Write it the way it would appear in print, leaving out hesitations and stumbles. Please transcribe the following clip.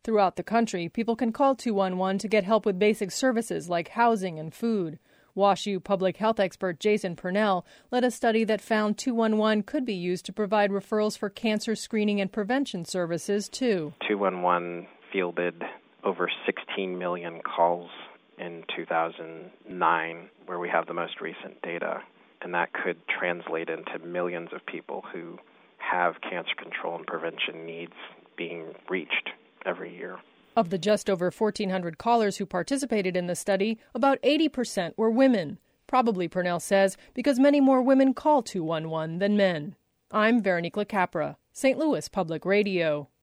Throughout the country, people can call 211 to get help with basic services like housing and food. WashU public health expert Jason Purnell led a study that found 211 could be used to provide referrals for cancer screening and prevention services, too. 211 fielded over 16 million calls in 2009, where we have the most recent data, and that could translate into millions of people who have cancer control and prevention needs being reached every year. Of the just over 1,400 callers who participated in the study, about 80% were women. Probably, Purnell says, because many more women call 211 than men. I'm Veronique LaCapra, St. Louis Public Radio.